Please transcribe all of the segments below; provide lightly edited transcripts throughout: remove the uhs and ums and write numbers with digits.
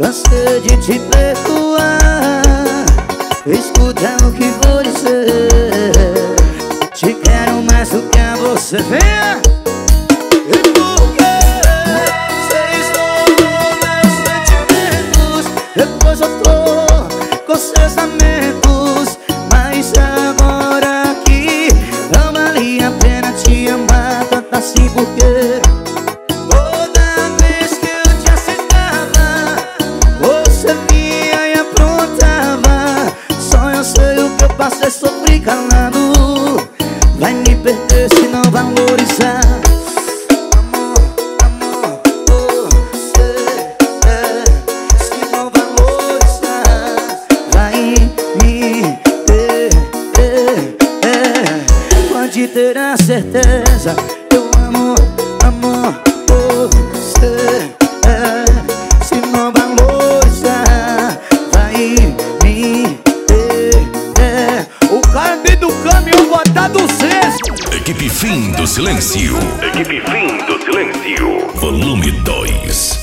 cansei de te perdoar. Escuta o que vou dizer. Te quero mais do que a você. Venha! E por que você estourou meus sentimentos? Depois eu tô com seus lamentos. Mas agora que não valia a pena te amar tanto assim, porque toda vez que eu te aceitava, você vinha e aprontava. Só eu sei o que eu passei, sofri calado. Vai me perder se não valorizar. Amor, amor, você se não valorizar. Vai me perder. Pode ter a certeza. Eu amo, amor, você se não valorizar. Vai me perder. O cara dentro do caminhão botar do cesto. Equipe Fim do Silêncio. Equipe Fim do Silêncio. Volume 2.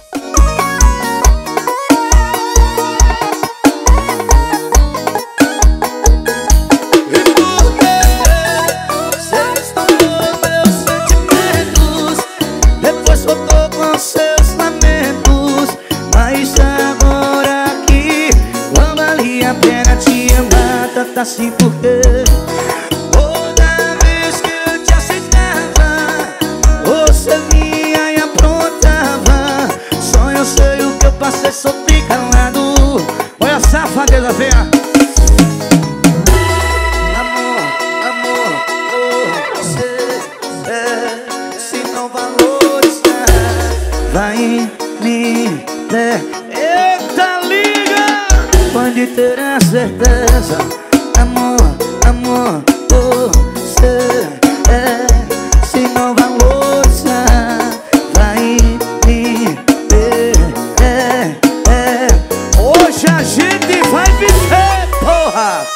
E por que você estourou meus sentimentos? Depois voltou com seus lamentos. Mas agora que não valia a pena te amar tanto assim, porque toda vez que eu te aceitava, você vinha e aprontava. Só eu sei o que eu passei, sofri calado. Olha a safadeza, venha! Amor, amor, você se não valorizar. Vai me der. Eita, liga! Pode ter a certeza. Amor, amor, você se não valorizar. Vai me perder. Hoje a gente vai viver, porra!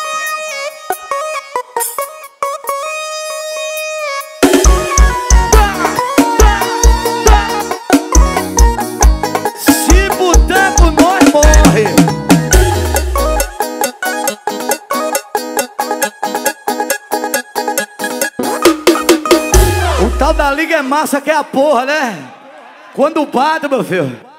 Se botar por nós, morre! O tal da liga é massa que é a porra, né? Quando bate, meu filho.